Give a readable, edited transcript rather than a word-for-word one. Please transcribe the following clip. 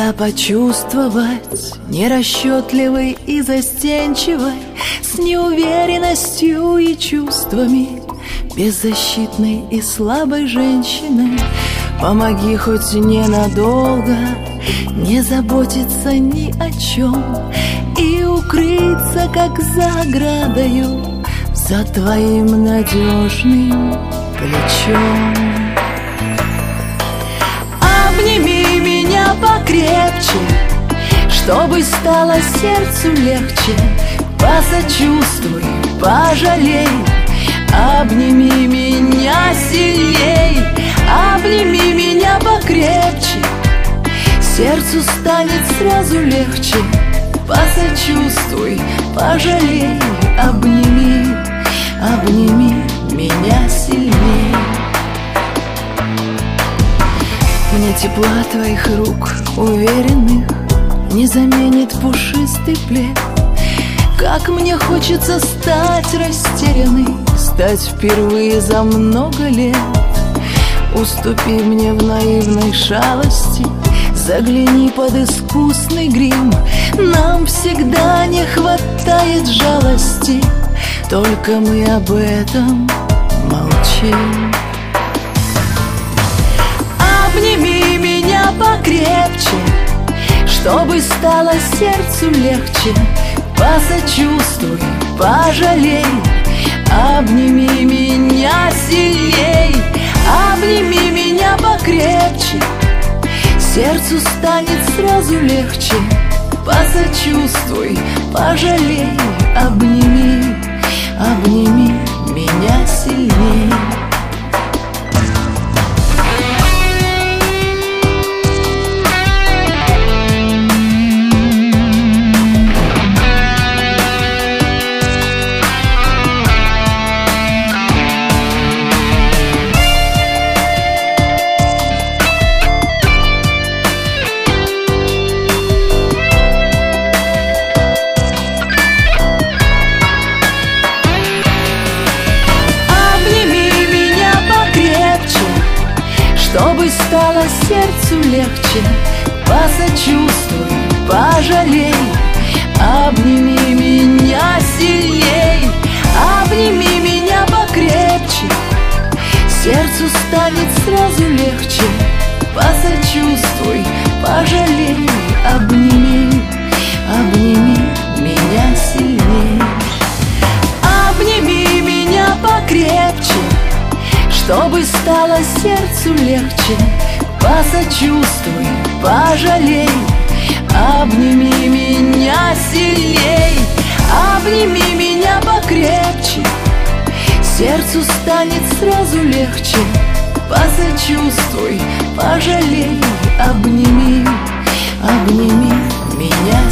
тебя почувствовать, нерасчетливой и застенчивой, с неуверенностью и чувствами, беззащитной и слабой женщиной. Помоги хоть ненадолго не заботиться ни о чем и укрыться, как за оградою, за твоим надежным плечом. Обними меня покрепче, чтобы стало сердцу легче. Посочувствуй, пожалей, обними меня сильней. Обними меня покрепче, сердцу станет сразу легче. Посочувствуй, пожалей, обними, обними меня сильней. Мне тепла твоих рук уверенных не заменит пушистый плед. Как мне хочется стать растерянной, стать впервые за много лет. Уступи мне в наивной шалости, загляни под искусный грим. Нам всегда не хватает жалости, только мы об этом молчим. Обними меня покрепче, чтобы стало сердцу легче. Посочувствуй, пожалей, обними меня сильней. Обними меня покрепче, сердцу станет сразу легче. Посочувствуй, пожалей, обними, обними меня сильней. Чтобы стало сердцу легче, посочувствуй, пожалей, обними меня сильней. Обними меня покрепче, сердцу станет сразу легче. Посочувствуй, пожалей, обними, обними меня сильней. Обними меня покрепче, чтобы стало сердцу легче. Посочувствуй, пожалей, обними меня сильней. Обними меня покрепче, сердцу станет сразу легче. Посочувствуй, пожалей, обними, обними меня